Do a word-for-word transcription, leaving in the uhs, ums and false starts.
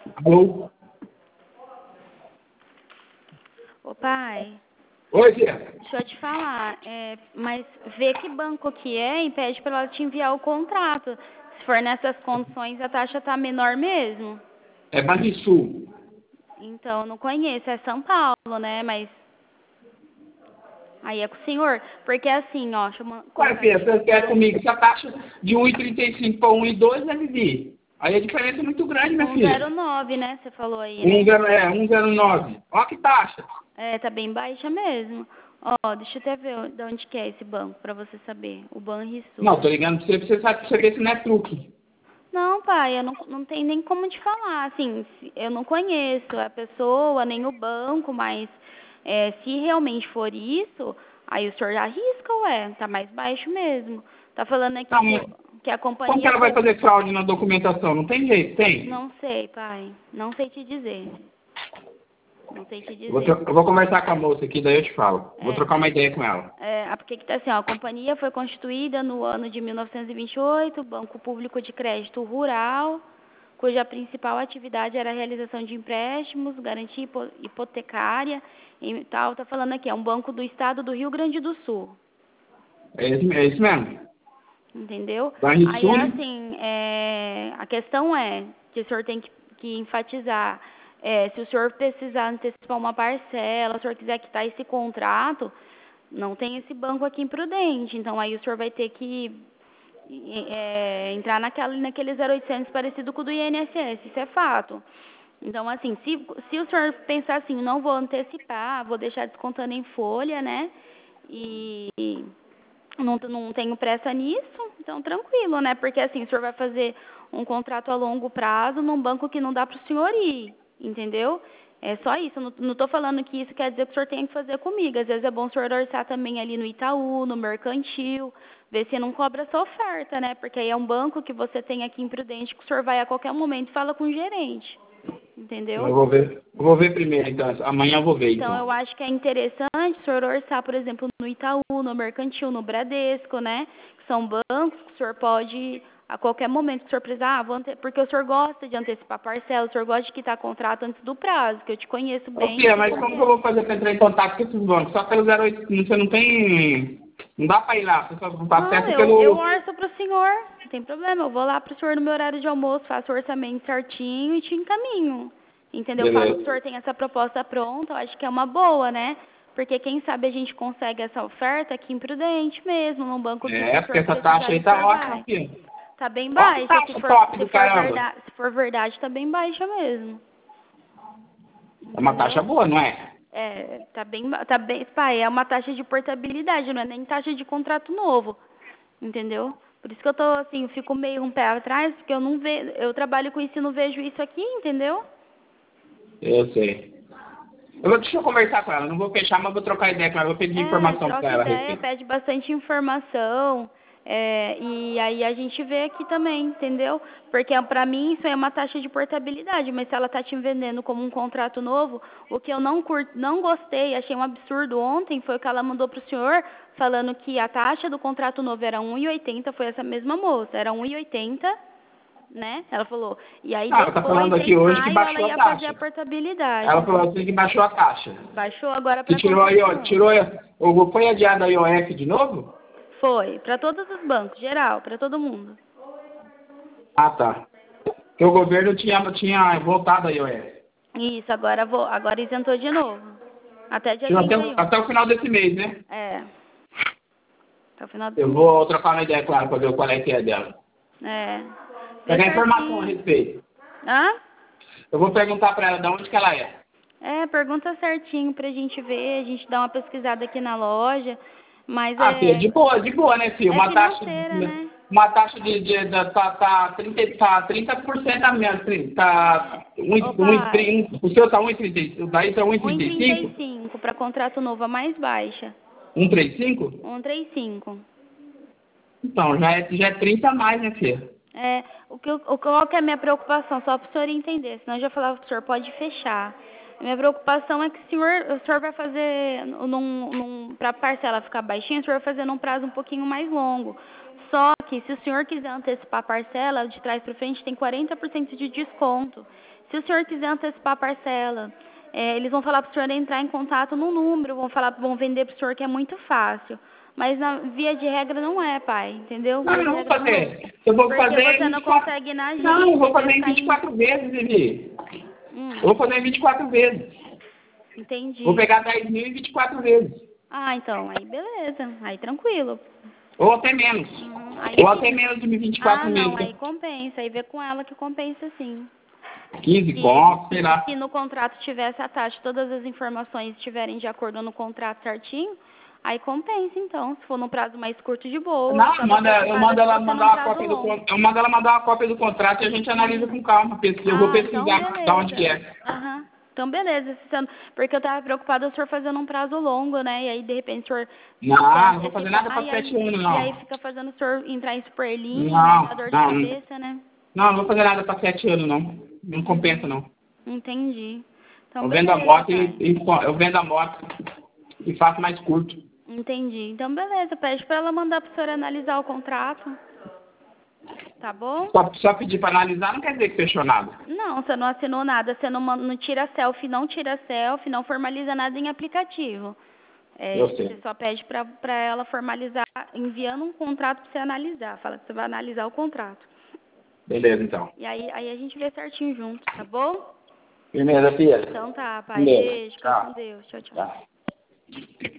Alô? Ô, pai, Oi, Zé. deixa eu te falar, é, mas vê que banco que é e pede para ela te enviar o contrato. Se for nessas condições, a taxa tá menor mesmo. É Banrisul. Então, eu não conheço, é São Paulo, né? Mas aí é com o senhor. Porque assim, ó, deixa eu ma- Ué, colocar filha, aqui. você quer comigo essa taxa de um e trinta e cinco para um e dois, né, Vivi? Aí a diferença é muito grande, minha um zero filha. nove, né? Você falou aí, Um, né? zero- é, um zero nove. Olha que taxa. É, tá bem baixa mesmo. Ó, deixa eu até ver de onde que é esse banco, pra você saber. O Não, Banrisul. tô ligando pra você, pra você saber pra você ver se não é truque. Não, pai, eu não, não tenho nem como te falar, assim, se- eu não conheço a pessoa, nem o banco, mas é, se realmente for isso, aí o senhor arrisca, ué, tá mais baixo mesmo. Tá falando aqui Não, que, mas o- que a como que companhia ela vai foi... fazer fraude na documentação? Não tem jeito, tem? Não sei, pai, não sei te dizer, não sei te Eu vou, tro- dizer. eu vou conversar com a moça aqui, daí eu te falo. Vou É, trocar uma ideia com ela. é, ah, porque que tá assim, ó, a companhia foi constituída no ano de mil novecentos e vinte e oito, Banco Público de Crédito Rural, cuja principal atividade era a realização de empréstimos, garantia hipo- hipotecária e tal. Tá falando aqui, é um banco do estado do Rio Grande do Sul, É isso, é isso mesmo. entendeu? Aí, Banrisul, né? assim, é, a questão é que o senhor tem que, que enfatizar, é, se o senhor precisar antecipar uma parcela, se o senhor quiser quitar esse contrato, não tem esse banco aqui imprudente, então aí o senhor vai ter que é, entrar naquela, naquele zero oitocentos parecido com o do I N S S, isso é fato. Então, assim, se, se o senhor pensar assim, não vou antecipar, vou deixar descontando em folha, né, e não, não tenho pressa nisso, então tranquilo, né, porque assim, o senhor vai fazer um contrato a longo prazo num banco que não dá para o senhor ir, entendeu? É só isso, não, não tô falando que isso quer dizer que o senhor tem que fazer comigo, às vezes é bom o senhor orçar também ali no Itaú, no Mercantil, ver se não cobra essa oferta, né, porque aí é um banco que você tem aqui imprudente, que o senhor vai a qualquer momento e fala com o gerente, Eu entendeu? vou ver. Eu vou ver primeiro, então. Amanhã eu vou ver, Então, então. eu acho que é interessante o senhor orçar, por exemplo, no Itaú, no Mercantil, no Bradesco, né? Que são bancos que o senhor pode, a qualquer momento que o senhor precisar, ah, vou ante... porque o senhor gosta de antecipar parcela, o senhor gosta de quitar contrato antes do prazo, que eu te conheço Ô, bem, Fia, sei mas como como que que eu é. vou fazer pra entrar em contato com esses bancos? Só pelo zero oito, você não tem... Não dá pra ir lá, você só Não, acessa eu, eu pelo... orço para o senhor, não tem problema, eu vou lá para o senhor no meu horário de almoço, faço o orçamento certinho e te encaminho, entendeu? Caso o Beleza. senhor tenha essa proposta pronta, eu acho que é uma boa, né? Porque quem sabe a gente consegue essa oferta aqui imprudente mesmo, num banco que se É, o porque senhor essa taxa precisar aí ir, o tá senhor ótima, vai. Fia. Tá bem Ó que baixa, se taxa for, top se do for caramba. verdade, se for verdade, tá bem baixa mesmo, É uma taxa entendeu? boa, não é? É, tá bem, ba- tá bem, pai, é uma taxa de portabilidade, não é nem taxa de contrato novo, entendeu? Por isso que eu tô assim, eu fico meio um pé atrás, porque eu não vejo, eu trabalho com isso e não vejo isso aqui, entendeu? Eu sei. Eu vou, deixa eu conversar com ela, não vou fechar, mas vou trocar ideia com ela, vou pedir É, informação pra troca ela a ideia, respeito. pede bastante informação, é, e aí a gente vê aqui também, entendeu? Porque pra mim isso é uma taxa de portabilidade, mas se ela tá te vendendo como um contrato novo, o que eu não cur... não gostei, achei um absurdo ontem, foi o que ela mandou pro senhor, falando que a taxa do contrato novo era um e oitenta, foi essa mesma moça, era um e oitenta, né? Ela falou, e aí Ah, ela tá depois falando aqui em hoje que maio ela baixou a ia fazer a taxa. Ela portabilidade. falou assim que baixou a taxa. Baixou agora Que para tirou aí, ó, contrato novo. tirou... Ou foi adiada a I O F de novo? Foi, para todos os bancos, geral, para todo mundo. Ah, tá. Porque o governo tinha, tinha voltado a I O F. Isso, agora vou, agora isentou de novo. Até dia Tirou até, trinta o- e um. até o final desse mês, né? É, até o final desse Eu mês. vou trocar uma ideia com ela pra ver qual é que é dela. É. Vê Pegar informação a certinho. respeito. Hã? Eu vou perguntar pra ela de onde que ela é. É, pergunta certinho pra gente ver, a gente dá uma pesquisada aqui na loja. Mas Ah, filha, é, de boa, de boa, né, filho? é Uma taxa, financeira, né? uma taxa de, de, de tá, tá, trinta, tá trinta por cento a menos, trinta, tá, um, Ô um, pai, um, o seu tá um e trinta, o daí tá um e um e trinta e trinta e cinco? cinco para contrato novo, a mais baixa. um e trinta e cinco? um e trinta e cinco. Então, já é, já é trinta a mais, né, filha? É, o que, eu- o, qual que é a minha preocupação? Só para o senhor entender, senão eu já falava para o senhor, pode fechar. A minha preocupação é que o senhor, o senhor vai fazer, num, num, para a parcela ficar baixinha, o senhor vai fazer num prazo um pouquinho mais longo. Só que se o senhor quiser antecipar a parcela, de trás para frente tem quarenta por cento de desconto. Se o senhor quiser antecipar a parcela, é, eles vão falar para o senhor entrar em contato no número, vão falar, vão vender para o senhor que é muito fácil. Mas na via de regra não é, pai, entendeu? Não, Via eu de não vou regra não é. fazer. Eu vou Porque fazer você em não vinte e quatro... consegue ir na agência. Não, eu vou fazer em gastar vinte e quatro vezes, Vivi. Hum, Eu vou fazer em vinte e quatro vezes. entendi. Vou pegar dez mil em vinte e quatro vezes. Ah, então, aí beleza. Aí tranquilo. Ou até menos. Uhum, aí Ou sim. até menos de vinte e quatro Ah, não, aí meses. compensa. Aí vê com ela que compensa sim. quinze Que, contos, sei lá. que no contrato tivesse a taxa, todas as informações estiverem de acordo no contrato certinho, aí compensa então. Se for num prazo mais curto, de boa. Não, Tava manda, eu preocupada mando se ela fosse num mandar uma prazo cópia do longo. con- eu mando ela mandar uma cópia do contrato e a gente analisa com calma. pesqui- Eu vou Ah, então pesquisar de onde que beleza. é. Aham. Então beleza. Se você não- Porque eu tava preocupada o senhor fazendo um prazo longo, né? E aí, de repente, o senhor Não, quer não vou fazer antecipar, nada ah, para e sete aí, anos, e aí não. fica fazendo o senhor entrar em superlinha, Não, dá dor de não. cabeça, né? Não, não vou fazer nada para sete anos, não. Não compensa, não. Entendi. Então Eu vendo a beleza, moto pai. e, e eu vendo a moto e faço mais curto. Entendi. Então beleza, pede pra ela mandar pro senhor analisar o contrato. Tá bom? Só, só pedir para analisar não quer dizer que fechou nada. Não, você não assinou nada, você não, man- não tira selfie, não tira selfie, não formaliza nada em aplicativo. É, Eu você sei. só pede pra, pra ela formalizar, enviando um contrato pra você analisar. Fala que você vai analisar o contrato. Beleza, então. E aí, aí a gente vê certinho junto, tá bom? Beleza, filha. Então tá, pai. Beleza. Beijo, fica com Tchau. Deus. Tchau, tchau. Tchau.